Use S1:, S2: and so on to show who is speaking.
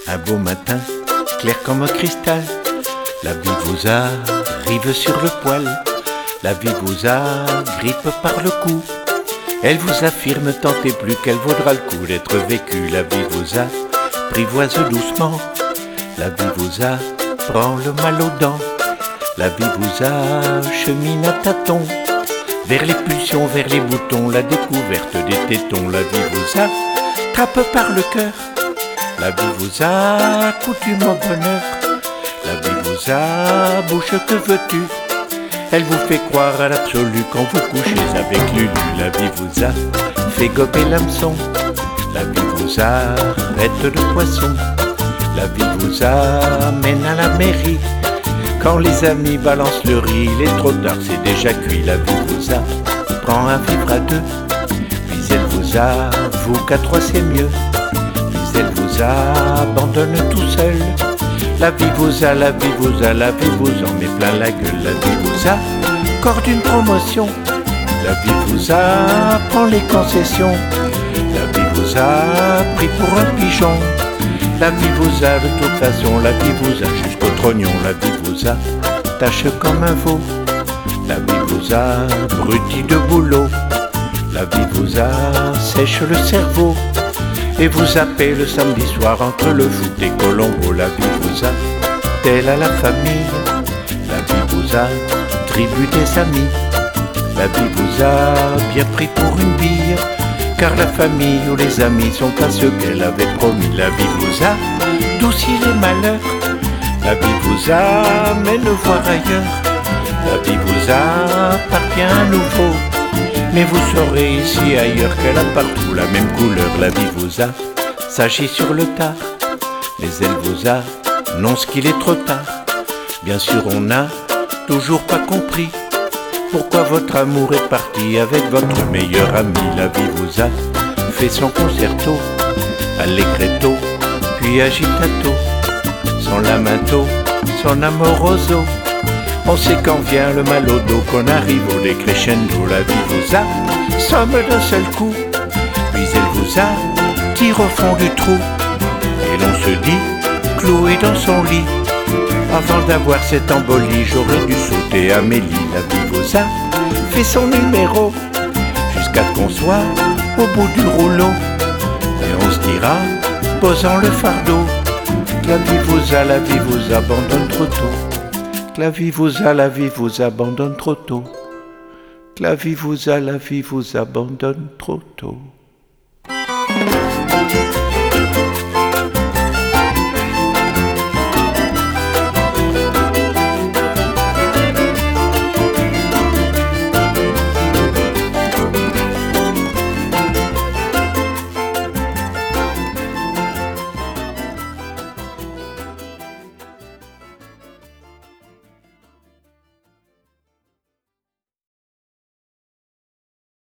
S1: Un beau matin, clair comme un cristal, la vie vous arrive sur le poil. La vie vous agrippe par le cou. Elle vous affirme tant et plus qu'elle vaudra le coup d'être vécue. La vie vous apprivoise doucement. La vie vous apprend le mal aux dents. La vie vous achemine à tâtons vers les pulsions, vers les boutons, la découverte des tétons. La vie vous attrape par le cœur. La vie vous accoutume au bonheur. La vie vous abouche, que veux-tu? Elle vous fait croire à l'absolu quand vous couchez avec Lulu. La vie vous a fait gober l'hameçon. La vie vous arrête de poisson. La vie vous amène à la mairie. Quand les amis balancent le riz, il est trop tard, c'est déjà cuit. La vie vous apprend à vivre à deux. Puis elle vous avoue qu'à trois c'est mieux. Puis elle vous abandonne tout seul. La vie vous a, la vie vous a, la vie vous en met plein la gueule. La vie vous accorde une promotion. La vie vous apprend les concessions. La vie vous a pris pour un pigeon. La vie vous a de toute façon, la vie vous a jusqu'au trognon. La vie vous a tâche comme un veau. La vie vous a abruti de boulot. La vie vous a sèche le cerveau. Et vous appelle le samedi soir entre le foot et Colombo. La vie vous a tel à la famille. La vie vous a tribu des amis. La vie vous a bien pris pour une bille. Car la famille ou les amis sont pas ceux qu'elle avait promis. La vie vous a douci les malheurs. La vie vous amène voir ailleurs. La vie vous appartient à nouveau. Mais vous saurez ici ailleurs qu'elle a partout la même couleur. La vie vous a s'agit sur le tard. Mais elle vous annonce qu'il est trop tard. Bien sûr on n'a toujours pas compris pourquoi votre amour est parti avec votre meilleur ami. La vie vous a fait son concerto, allegretto, puis agitato, son lamento, son amoroso. On sait quand vient le mal au dos, qu'on arrive au décrescendo. La vie vous a somme d'un seul coup, puis elle vous a tire au fond du trou. Et l'on se dit, cloué dans son lit, avant d'avoir cette embolie, j'aurais dû sauter Amélie. La vie vous a fait son numéro, jusqu'à ce qu'on soit au bout du rouleau. Et on se dira, posant le fardeau, que la vie vous a, la vie vous abandonne trop tôt. Que la vie vous a, la vie vous abandonne trop tôt. Que la vie vous a, la vie vous abandonne trop tôt.